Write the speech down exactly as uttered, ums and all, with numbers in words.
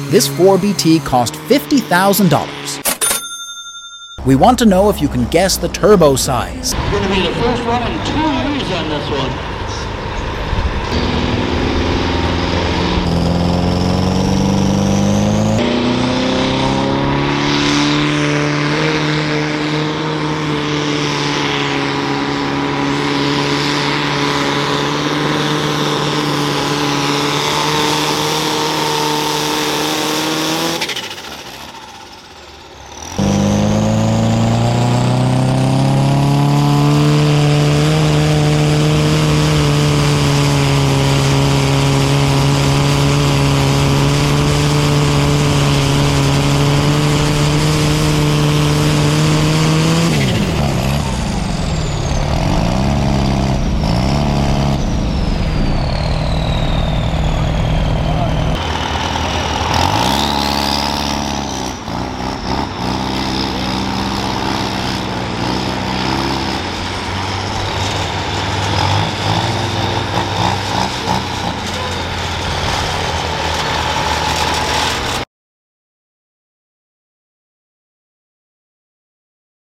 This four B T cost fifty thousand dollars. We want to know if you can guess the turbo size. It's going to be the first one in two years on this one.